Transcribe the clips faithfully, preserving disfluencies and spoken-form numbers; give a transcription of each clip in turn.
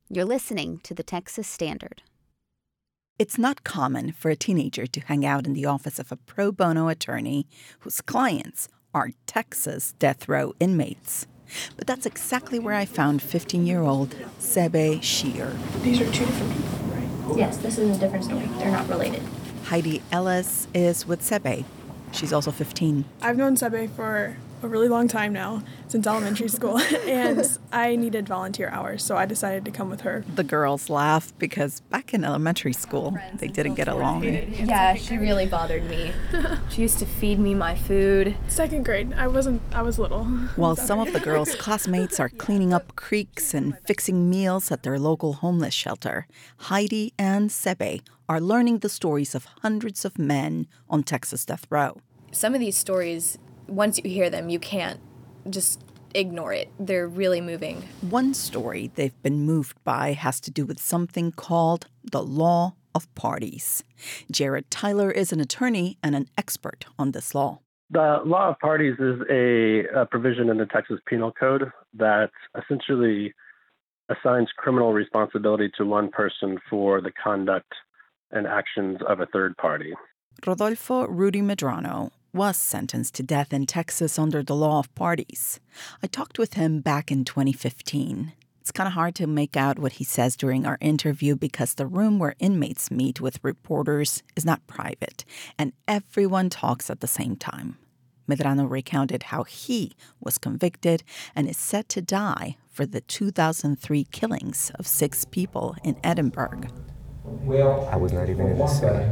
You're listening to the Texas Standard. It's not common for a teenager to hang out in the office of a pro bono attorney whose clients are Texas death row inmates. But that's exactly where I found fifteen-year-old Sebe Shear. These are two different people, right? Yes, this is a different story. They're not related. Heidi Ellis is with Sebe. She's also fifteen. I've known Sebe for a really long time now, since elementary school, and I needed volunteer hours, so I decided to come with her. The girls laugh because back in elementary school, they didn't get along. Yeah, she really bothered me. She used to feed me my food. Second grade, I wasn't, I was little. While some of the girls' classmates are cleaning up creeks and fixing meals at their local homeless shelter, Heidi and Sebe are learning the stories of hundreds of men on Texas death row. Some of these stories, once you hear them, you can't just ignore it. They're really moving. One story they've been moved by has to do with something called the law of parties. Jared Tyler is an attorney and an expert on this law. The law of parties is a, a provision in the Texas Penal Code that essentially assigns criminal responsibility to one person for the conduct and actions of a third party. Rodolfo Rudy Medrano was sentenced to death in Texas under the law of parties. I talked with him back in twenty fifteen. It's kind of hard to make out what he says during our interview because the room where inmates meet with reporters is not private, and everyone talks at the same time. Medrano recounted how he was convicted and is set to die for the two thousand three killings of six people in Edinburgh. I was not even in the city.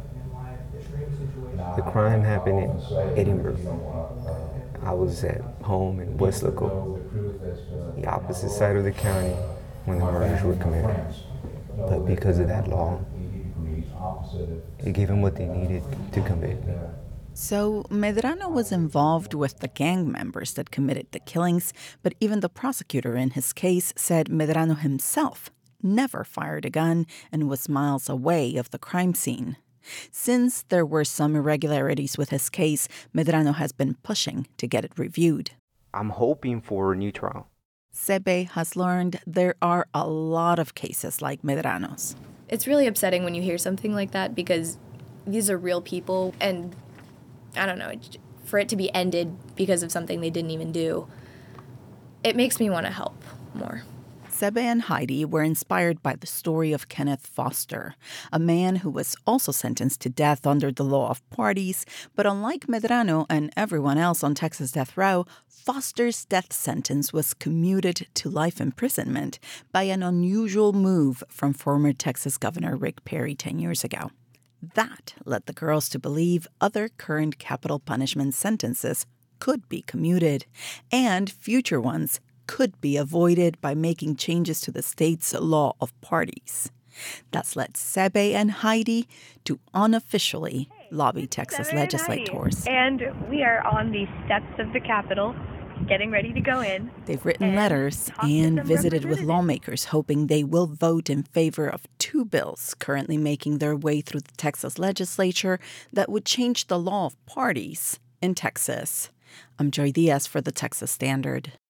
The crime happened in Edinburgh. I was at home in Westlaco, the opposite side of the county, when the murders were committed. But because of that law, it gave them what they needed to convict me. So Medrano was involved with the gang members that committed the killings, but even the prosecutor in his case said Medrano himself never fired a gun and was miles away of the crime scene. Since there were some irregularities with his case, Medrano has been pushing to get it reviewed. I'm hoping for a new trial. Sebe has learned there are a lot of cases like Medrano's. It's really upsetting when you hear something like that because these are real people, and I don't know, for it to be ended because of something they didn't even do, it makes me want to help more. Sebe and Heidi were inspired by the story of Kenneth Foster, a man who was also sentenced to death under the law of parties. But unlike Medrano and everyone else on Texas death row, Foster's death sentence was commuted to life imprisonment by an unusual move from former Texas Governor Rick Perry ten years ago. That led the girls to believe other current capital punishment sentences could be commuted, and future ones could be avoided by making changes to the state's law of parties. That's led Sebe and Heidi to unofficially lobby Texas Sebe legislators. And, and we are on the steps of the Capitol, getting ready to go in. They've written letters and visited with lawmakers, hoping they will vote in favor of two bills currently making their way through the Texas legislature that would change the law of parties in Texas. I'm Joy Diaz for the Texas Standard.